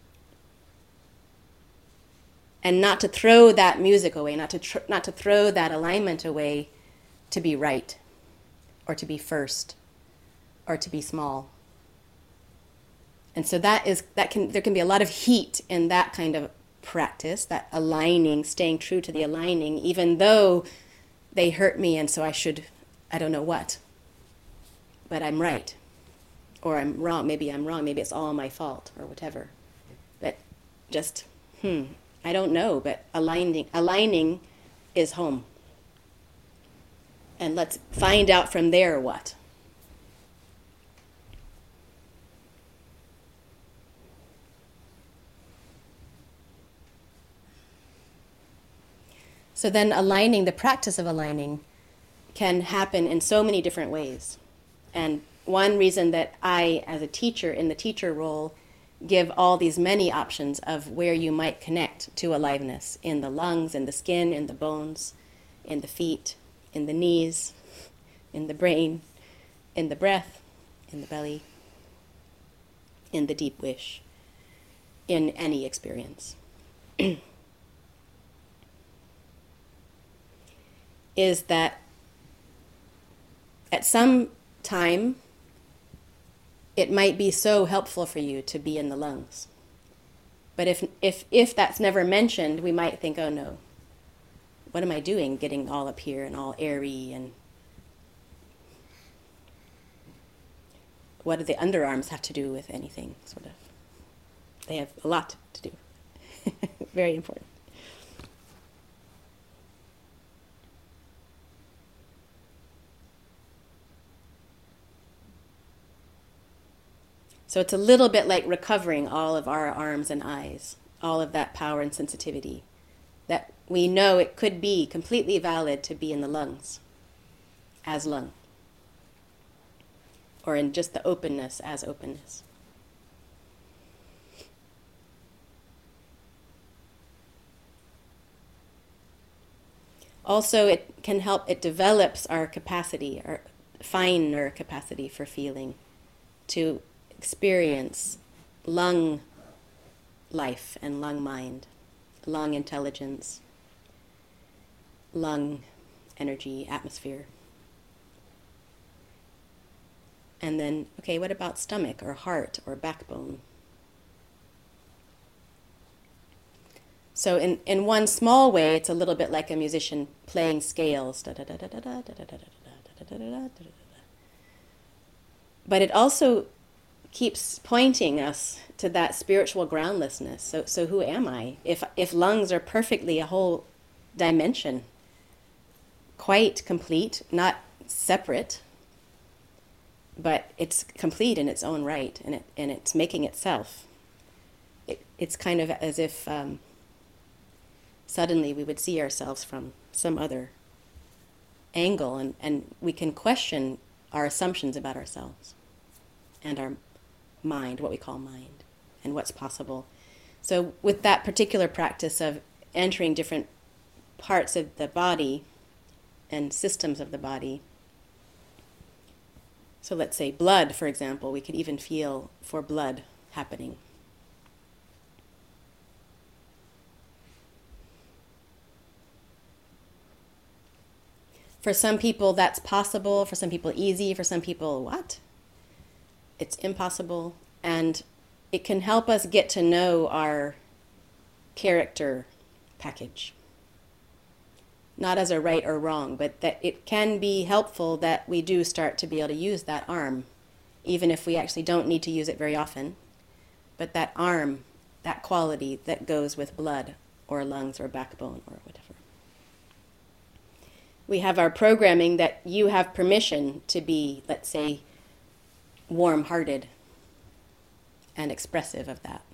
And not to throw that music away, not to tr- not to throw that alignment away to be right or to be first or to be small. And so that is that can there can be a lot of heat in that kind of practice, that aligning, staying true to the aligning, even though they hurt me and so I should, I don't know what, but I'm right. Or I'm wrong, maybe I'm wrong, maybe it's all my fault or whatever. But just, hmm, I don't know, but aligning, aligning is home. And let's find out from there what. So then aligning, the practice of aligning can happen in so many different ways. And one reason that I, as a teacher, in the teacher role, give all these many options of where you might connect to aliveness, in the lungs, in the skin, in the bones, in the feet, in the knees, in the brain, in the breath, in the belly, in the deep wish, in any experience. Is that at some time it might be so helpful for you to be in the lungs. But if if if that's never mentioned, we might think, oh no, what am I doing getting all up here and all airy, and what do the underarms have to do with anything, sort of? They have a lot to do. Very important. So it's a little bit like recovering all of our arms and eyes, all of that power and sensitivity, that we know it could be completely valid to be in the lungs, as lung, or in just the openness as openness. Also, it can help, it develops our capacity our, finer capacity for feeling, to experience lung life and lung mind, lung intelligence, lung energy, atmosphere. And then, okay, what about stomach or heart or backbone? So in, in one small way, it's a little bit like a musician playing scales. But it also keeps pointing us to that spiritual groundlessness. So, so who am I? If, if lungs are perfectly a whole dimension, quite complete, not separate, but it's complete in its own right, and it and it's making itself. It, it's kind of as if um, suddenly we would see ourselves from some other angle, and, and we can question our assumptions about ourselves and our mind, what we call mind, and what's possible. So with that particular practice of entering different parts of the body and systems of the body, so let's say blood, for example, we could even feel for blood happening. For some people that's possible, for some people easy, for some people what? It's impossible. And it can help us get to know our character package. Not as a right or wrong, but that it can be helpful that we do start to be able to use that arm, even if we actually don't need to use it very often. But that arm, that quality that goes with blood or lungs or backbone or whatever. We have our programming that you have permission to be, let's say, warm-hearted and expressive of that.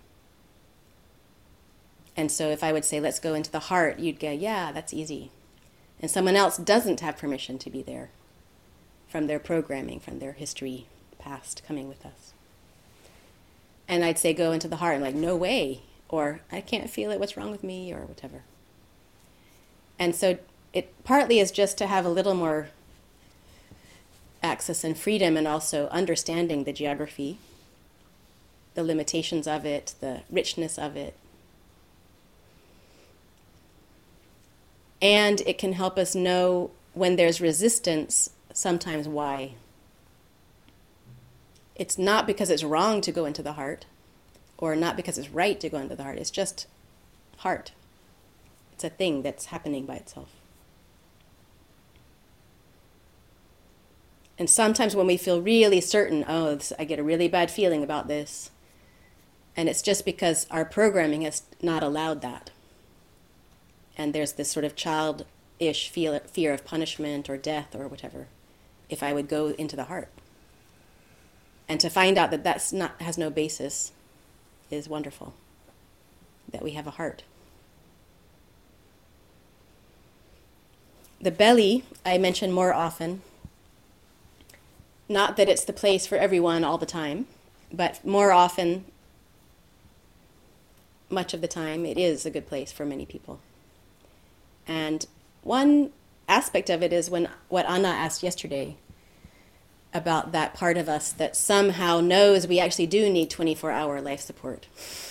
And so if I would say, let's go into the heart, you'd go, yeah, that's easy. And someone else doesn't have permission to be there from their programming, from their history, past coming with us. And I'd say, go into the heart, and like, no way, or I can't feel it, what's wrong with me, or whatever. And so it partly is just to have a little more access and freedom, and also understanding the geography, the limitations of it, the richness of it. And it can help us know when there's resistance, sometimes why. It's not because it's wrong to go into the heart, or not because it's right to go into the heart. It's just heart. It's a thing that's happening by itself. And sometimes when we feel really certain, oh, this, I get a really bad feeling about this, and it's just because our programming has not allowed that. And there's this sort of childish feel, fear of punishment or death or whatever, if I would go into the heart. And to find out that that's not has no basis is wonderful, that we have a heart. The belly, I mention more often. Not that it's the place for everyone all the time, but more often, much of the time, it is a good place for many people. And one aspect of it is when what Anna asked yesterday about that part of us that somehow knows we actually do need twenty-four hour life support.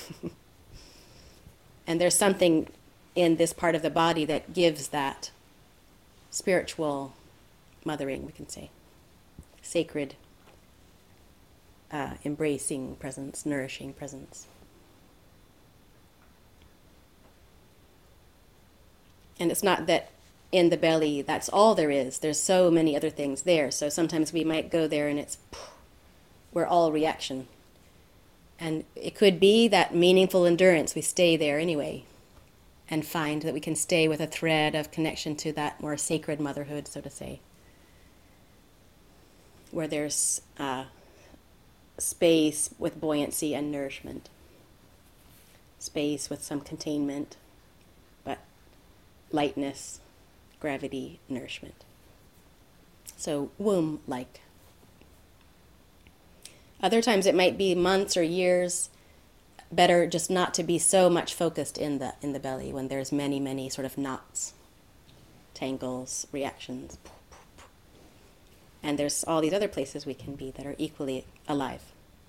And there's something in this part of the body that gives that spiritual mothering, we can say. Sacred, uh, embracing presence, nourishing presence. And it's not that in the belly, that's all there is. There's so many other things there. So sometimes we might go there and it's, we're all reaction. And it could be that meaningful endurance, we stay there anyway and find that we can stay with a thread of connection to that more sacred motherhood, so to say, where there's uh, space with buoyancy and nourishment, space with some containment, but lightness, gravity, nourishment. So womb-like. Other times it might be months or years. Better just not to be so much focused in the in the belly when there's many, many sort of knots, tangles, reactions. And there's all these other places we can be that are equally alive.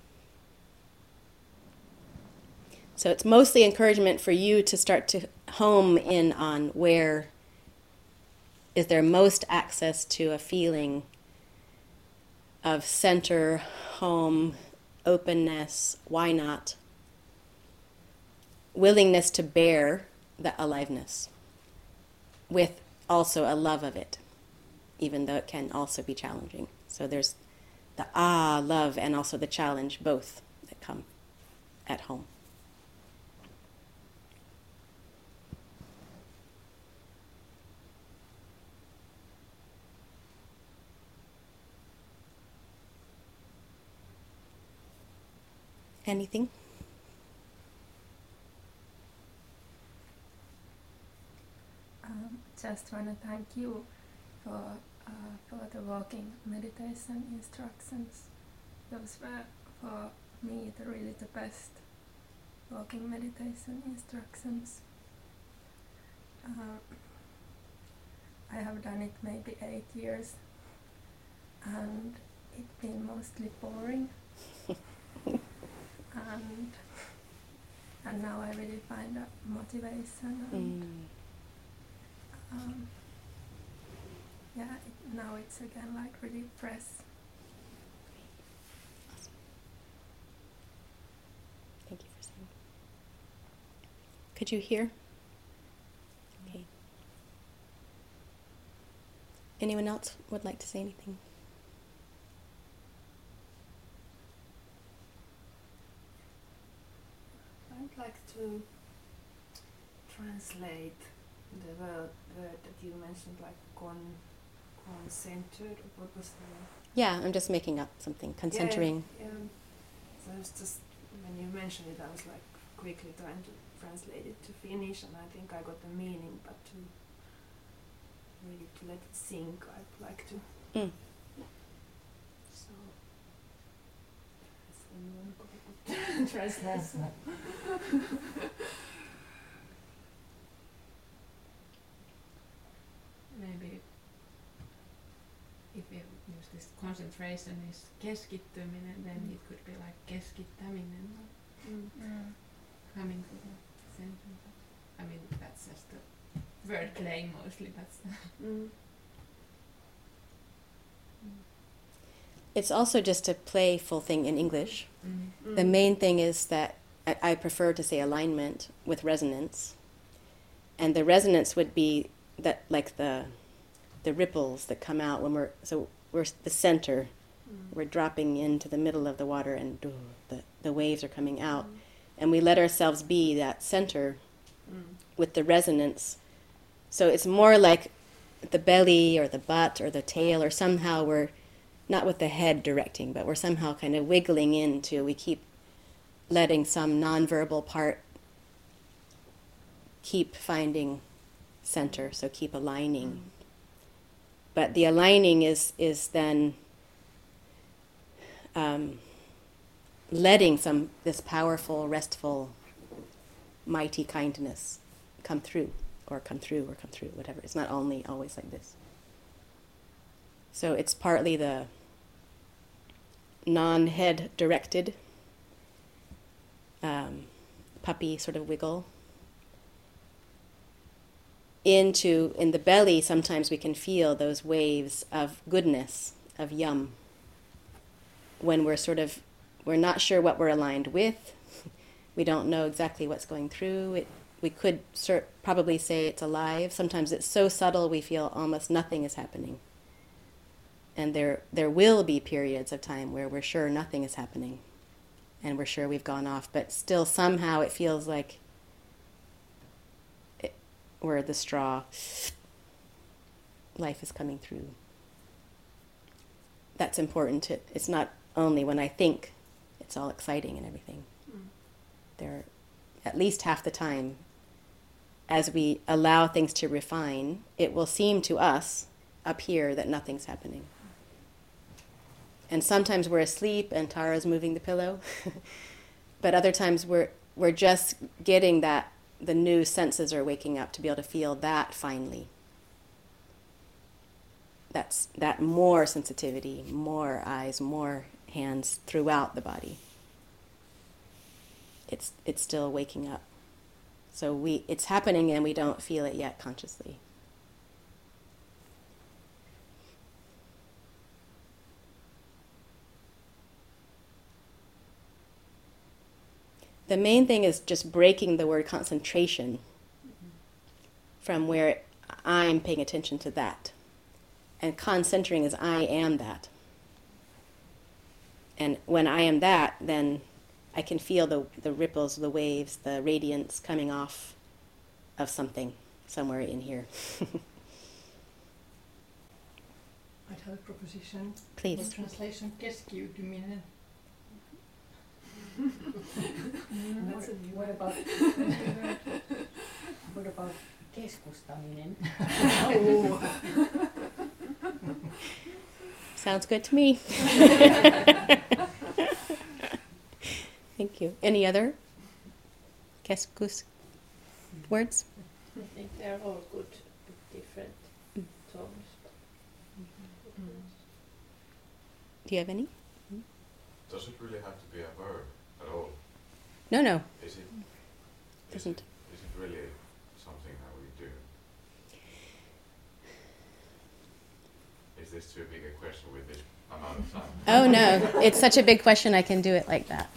So it's mostly encouragement for you to start to home in on where is there most access to a feeling of center, home, openness, why not, willingness to bear that aliveness with also a love of it, even though it can also be challenging. So there's the ah, love, and also the challenge, both that come at home. Anything? Um, just want to thank you for uh, for the walking meditation instructions. Those were for me the really the best walking meditation instructions. Uh, I have done it maybe eight years, and it's been mostly boring. and and now I really find a motivation. And, Mm. um, yeah, it, now it's again like really fresh. Awesome. Thank you for saying. Could you hear? Okay. Anyone else would like to say anything? I'd like to translate the word, word that you mentioned, like con, concentered. What was the word? Yeah, I'm just making up something. Concentering. Yeah, yeah. So I was just, when you mentioned it, I was like quickly trying to translate it to Finnish, and I think I got the meaning, but to really to let it sink, I'd like to. Mm. So, has anyone got a good translation? Maybe if we use this concentration is keskittyminen, then it could be like keskittäminen, Mm. Mm. coming to the center. I mean, that's just a word play mostly, but Mm. It's also just a playful thing in English. mm. The main thing is that I, I prefer to say alignment with resonance. And the resonance would be that, like the the ripples that come out when we're, so we're the center, Mm. we're dropping into the middle of the water, and doo, the, the waves are coming out. Mm. And we let ourselves be that center Mm. with the resonance. So it's more like the belly or the butt or the tail, or somehow we're not with the head directing, but we're somehow kind of wiggling into, we keep letting some nonverbal part keep finding center, so keep aligning. Mm. But the aligning is is then um, letting some this powerful, restful, mighty kindness come through, or come through, or come through, whatever. It's not only always like this. So it's partly the non-head directed um, puppy sort of wiggle. Into, in the belly, sometimes we can feel those waves of goodness, of yum. When we're sort of, we're not sure what we're aligned with. We don't know exactly what's going through it. We could cert- probably say it's alive. Sometimes it's so subtle we feel almost nothing is happening. And there there will be periods of time where we're sure nothing is happening. And we're sure we've gone off. But still somehow it feels like it, we're the straw. Life is coming through. That's important. To, it's not only when I think it's all exciting and everything. Mm. There, at least half the time, as we allow things to refine, it will seem to us up here that nothing's happening. And sometimes we're asleep and Tara's moving the pillow. But other times we're we're just getting that, the new senses are waking up to be able to feel that finely. that's that more sensitivity, more eyes, more hands throughout the body. It's it's still waking up. So we it's happening and we don't feel it yet consciously. The main thing is just breaking the word concentration from where I'm paying attention to that. And concentering is I am that. And when I am that, then I can feel the, the ripples, the waves, the radiance coming off of something somewhere in here. I'd have a proposition. Please. The translation keskiytyminen. That's a new What about what about keskustaminen? Sounds good to me. Thank you. Any other keskus words? I think they're all good with different Mm. tones. Do you have any? Does it really have to be a verb at all? No, no. Is it? Is Doesn't. it, is it really something that we do? Is this too big a question with this amount of time? Oh no, it's such a big question I can do it like that.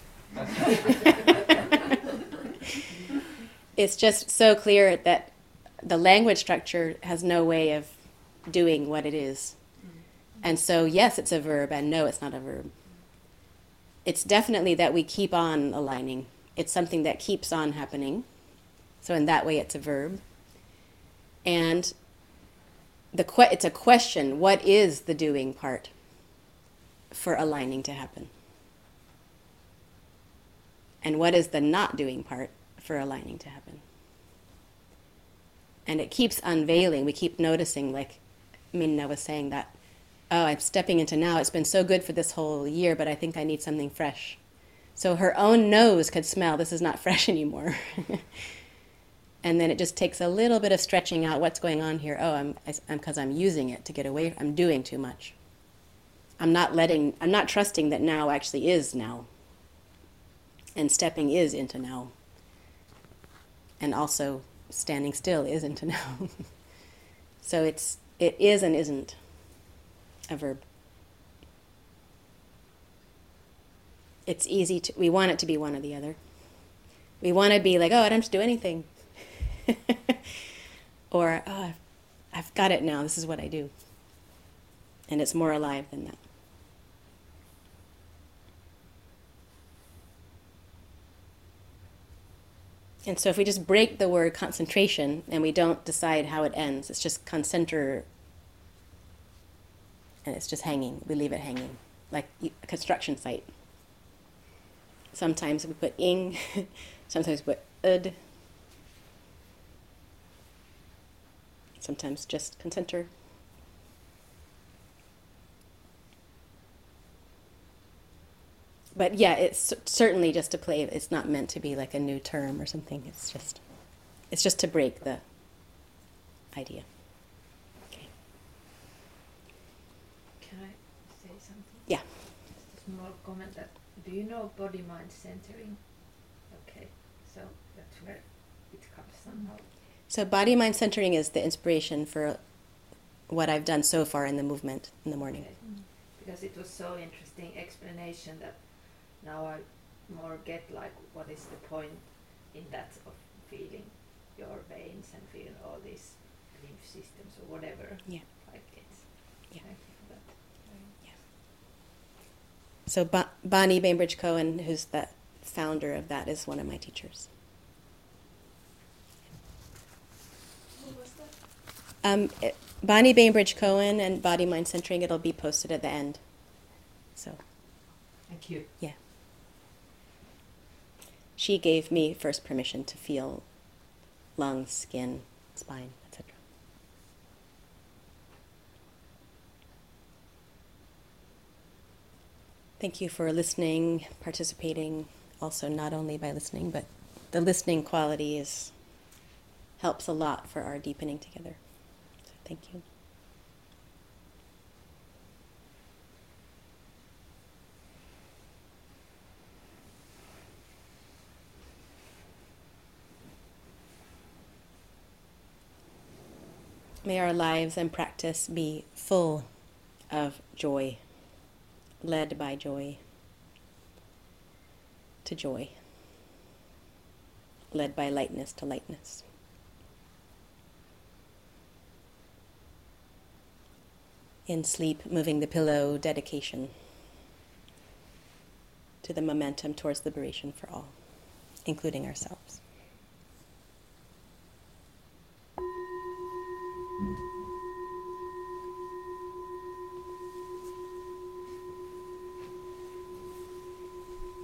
It's just so clear that the language structure has no way of doing what it is. And so yes, it's a verb, and no, it's not a verb. It's definitely that we keep on aligning. It's something that keeps on happening. So in that way, it's a verb. And the que- it's a question, what is the doing part for aligning to happen? And what is the not doing part for aligning to happen? And it keeps unveiling. We keep noticing, like Minna was saying, that, oh, I'm stepping into now. It's been so good for this whole year, but I think I need something fresh. So her own nose could smell, this is not fresh anymore. And then it just takes a little bit of stretching out what's going on here. Oh, I'm I'm because I'm using it to get away. I'm doing too much. I'm not letting, I'm not trusting that now actually is now. And stepping is into now. And also standing still is into now. So it's it is and isn't a verb. It's easy to, we want it to be one or the other. We want to be like, oh, I don't have to do anything. Or, oh, I've, I've got it now, this is what I do. And it's more alive than that. And so if we just break the word concentration and we don't decide how it ends, it's just concenter, and it's just hanging. We leave it hanging, like a construction site. Sometimes we put ing, sometimes we put ud, sometimes just concenter. But yeah, it's certainly just a play. It's not meant to be like a new term or something. It's just, it's just to break the idea. Okay. Can I say something? Yeah. Just a small comment that, do you know body-mind centering? Okay, so that's where it comes somehow. So body mind centering is the inspiration for what I've done so far in the movement in the morning. Okay. Mm. Because it was so interesting explanation that now I more get like what is the point in that of feeling your veins and feeling all these lymph systems or whatever. Yeah. Like it's. Yeah. Thank you for that. Yeah. So ba- Bonnie Bainbridge Cohen, who's the founder of that, is one of my teachers. Who was that? Um, it, Bonnie Bainbridge Cohen and Body Mind Centering, it'll be posted at the end. So, Thank you. yeah. She gave me first permission to feel lungs, skin, spine, et cetera. Thank you for listening, participating, also not only by listening, but the listening quality is helps a lot for our deepening together. So thank you. May our lives and practice be full of joy, led by joy, to joy, led by lightness to lightness. In sleep, moving the pillow, dedication to the momentum towards liberation for all, including ourselves.